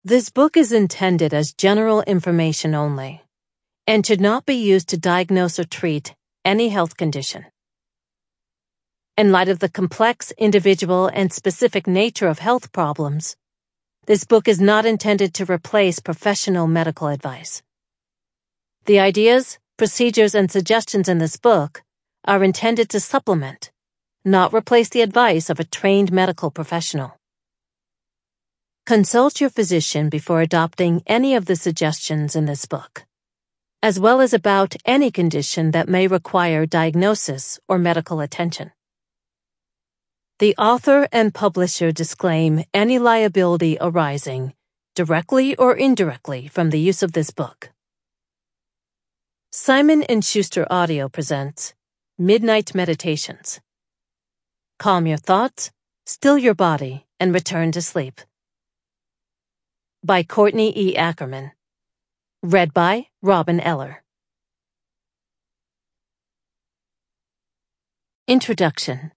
This book is intended as general information only and should not be used to diagnose or treat any health condition. In light of the complex, individual, and specific nature of health problems, this book is not intended to replace professional medical advice. The ideas, procedures, and suggestions in this book are intended to supplement, not replace the advice of a trained medical professional. Consult your physician before adopting any of the suggestions in this book, as well as about any condition that may require diagnosis or medical attention. The author and publisher disclaim any liability arising, directly or indirectly, from the use of this book. Simon & Schuster Audio presents Midnight Meditations. Calm your thoughts, still your body, and return to sleep. By Courtney E. Ackerman. Read by Robin Eller. Introduction.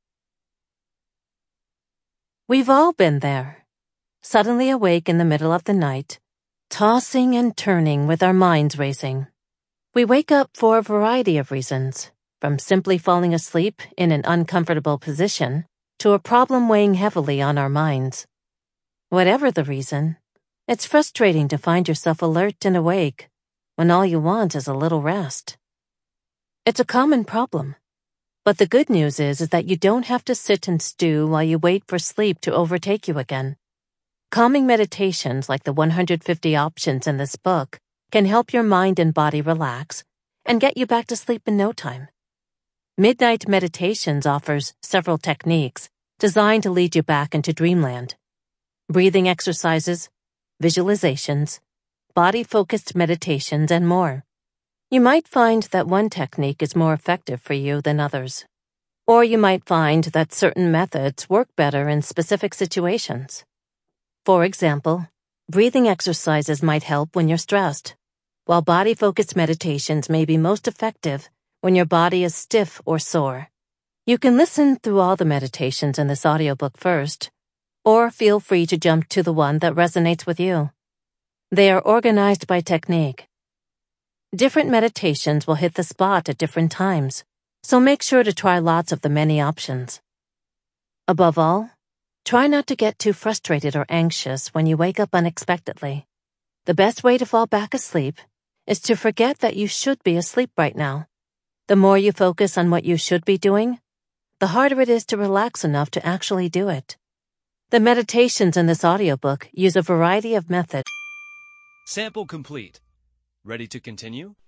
We've all been there, suddenly awake in the middle of the night, tossing and turning with our minds racing. We wake up for a variety of reasons, from simply falling asleep in an uncomfortable position to a problem weighing heavily on our minds. Whatever the reason, it's frustrating to find yourself alert and awake when all you want is a little rest. It's a common problem. But the good news is that you don't have to sit and stew while you wait for sleep to overtake you again. Calming meditations like the 150 options in this book can help your mind and body relax and get you back to sleep in no time. Midnight Meditations offers several techniques designed to lead you back into dreamland. Breathing exercises, visualizations, body-focused meditations, and more. You might find that one technique is more effective for you than others. Or you might find that certain methods work better in specific situations. For example, breathing exercises might help when you're stressed, while body-focused meditations may be most effective when your body is stiff or sore. You can listen through all the meditations in this audiobook first, or feel free to jump to the one that resonates with you. They are organized by technique. Different meditations will hit the spot at different times, so make sure to try lots of the many options. Above all, try not to get too frustrated or anxious when you wake up unexpectedly. The best way to fall back asleep is to forget that you should be asleep right now. The more you focus on what you should be doing, the harder it is to relax enough to actually do it. The meditations in this audiobook use a variety of methods. Sample complete. Ready to continue?